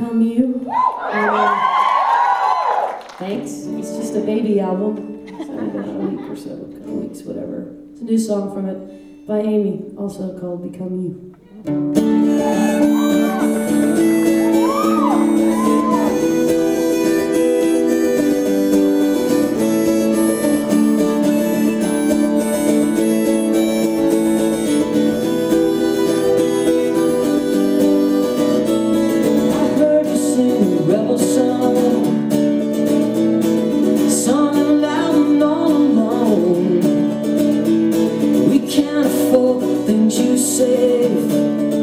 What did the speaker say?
Become You. Thanks. It's just a baby album. It's only been out a week or so, a couple weeks, whatever. It's a new song from it by Amy, also called Become You. Rebel song, sung aloud and all alone. We can't afford the things you say.